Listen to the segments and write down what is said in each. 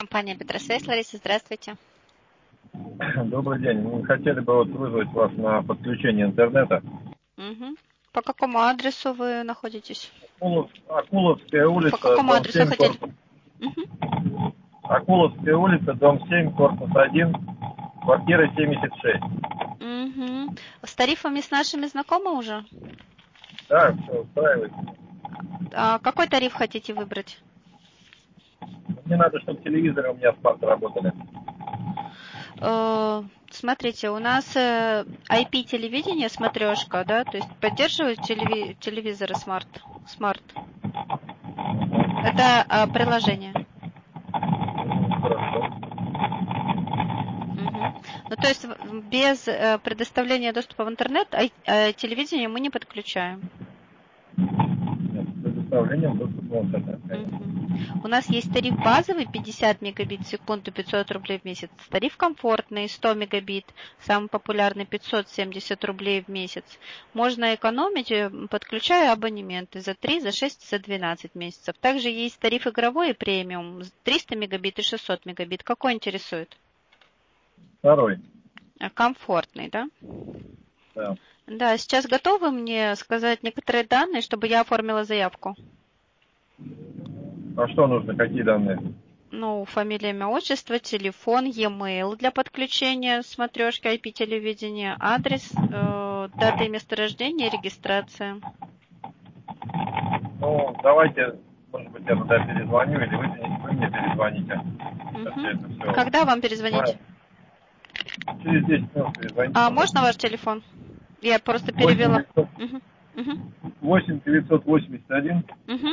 Компания Петросвязь. Лариса, здравствуйте. Добрый день. Мы хотели бы вызвать вас на подключение интернета. Угу. По какому адресу вы находитесь? Акуловская По улица, какому дом адресу 7, хотели? корпус. Угу. Акуловская улица, дом 7, корпус 1, квартира 76. Угу. С тарифами с нашими знакомы уже? Да, все устраивает. А какой тариф хотите выбрать? Мне надо, чтобы телевизоры у меня смарт работали. Смотрите, у нас IP-телевидение, смотрешка, да, то есть поддерживают телевизоры смарт. Это приложение. Хорошо. Угу. Ну, то есть без предоставления доступа в интернет телевидение мы не подключаем. Нет, с предоставлением доступа в интернет, конечно. Угу. У нас есть тариф базовый 50 мегабит в секунду, 500 рублей в месяц. Тариф комфортный 100 мегабит, самый популярный 570 рублей в месяц. Можно экономить, подключая абонементы за 3, за 6, за 12 месяцев. Также есть тариф игровой и премиум 300 мегабит и 600 мегабит. Какой интересует? Второй. Комфортный, да? Да. Да, сейчас готовы мне сказать некоторые данные, чтобы я оформила заявку? А что нужно, какие данные? Ну, фамилия, имя, отчество, телефон, e-mail для подключения смотрешки IP-телевидения, адрес, дата и место рождения, регистрация. Ну, давайте, может быть, я туда перезвоню, или вы мне перезвоните. Сейчас я это все Когда вам перезвонить? знаю. Через 10 минут перезвоните, А пожалуйста. можно ваш телефон? Я просто 8 перевела. 900, Угу. Угу. 8 981 Угу.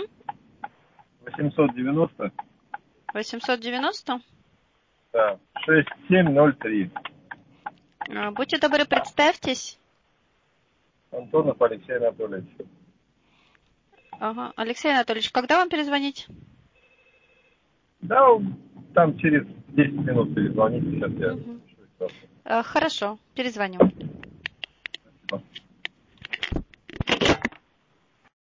890, 890. да, 6703. Будьте добры, представьтесь. Антонов Алексей Анатольевич. Ага. Алексей Анатольевич, когда вам перезвонить? Да, там через 10 минут перезвоните, сейчас я Угу. напишу. Хорошо, перезвоню. Спасибо.